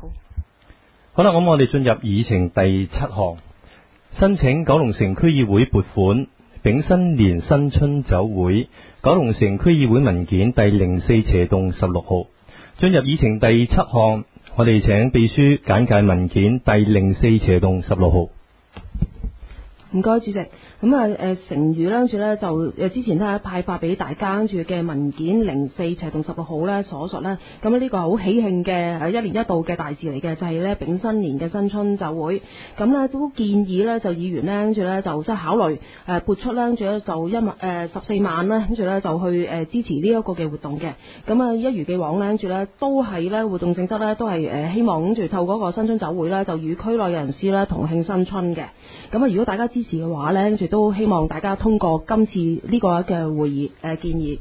好啦，咁我哋進入議程第7項，申請九龍城區議會撥款丙申年新春酒會，九龍城區議會文件第04/16號。進入議程第7項，我哋請秘書簡介文件第04/16號。 唔該，主席。咁成語跟住咧就之前咧派發俾大家跟住嘅文件04/16號咧所述咧，咁呢個係好喜慶嘅一年一度嘅大事嚟嘅，就係咧丙申年嘅新春酒會。咁咧都建議咧就議員咧跟住咧就即係考慮撥出咧跟住咧就14萬啦，跟住咧就去支持呢一個嘅活動嘅。咁一如既往咧跟住咧都係咧活動性質咧都係希望跟住透過個新春酒會咧就與區內嘅人士咧同慶新春嘅。咁如果大家支持嘅話咧，跟住都希望大家通過今次呢個嘅會議建議。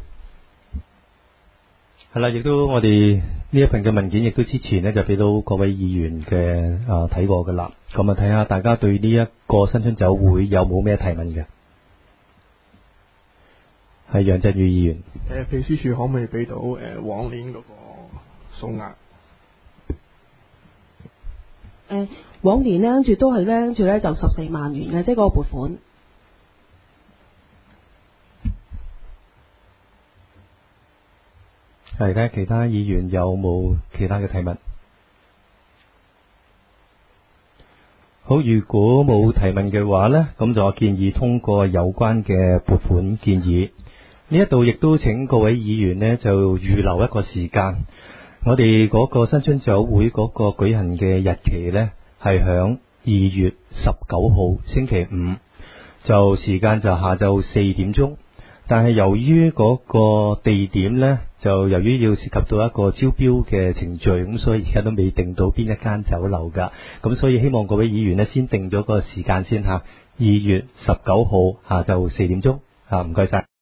係啦，亦都我哋呢一份嘅文件，亦都之前呢就俾到各位議員嘅睇過噶啦。咁睇下大家對呢一個新春酒會有冇咩提問嘅？係楊振宇議員。 秘書處可唔可以俾到往年嗰個數額？ 往年呢，跟住都係咧，跟住咧就14萬元嘅，即係嗰個撥款。 係，睇下其他議員有冇其他嘅提問。好，如果冇提問嘅話呢，咁就建議通過有關嘅撥款建議。呢一度亦都請各位議員呢就預留一個時間。我哋嗰個新春酒會嗰個舉行嘅日期呢，係響2月19號星期五，就時間就下晝4點鐘。但係由於嗰個地點呢，就由於要涉及到一個招標嘅程序，咁所以而家都未定到邊一間酒樓噶。咁所以希望各位議員呢先定咗個時間先吓，2月19號下晝4點鐘。唔該晒。